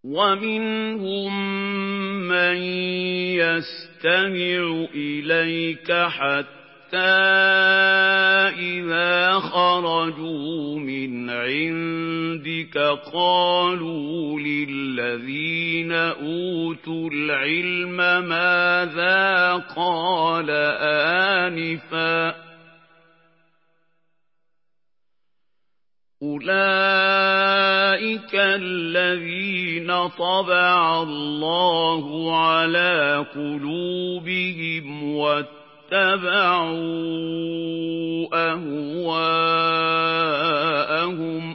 وَمِنْهُم مَّن يَسْتَمِعُ إِلَيْكَ حَتَّىٰ إِذَا خَرَجُوا مِنْ عِندِكَ قَالُوا لِلَّذِينَ أُوتُوا الْعِلْمَ مَاذَا قَالَ آنِفًا ۚ أُولَٰئِكَ الَّذِينَ طَبَعَ اللَّهُ عَلَىٰ قُلُوبِهِمْ وَاتَّبَعُوا أَهْوَاءَهُمْ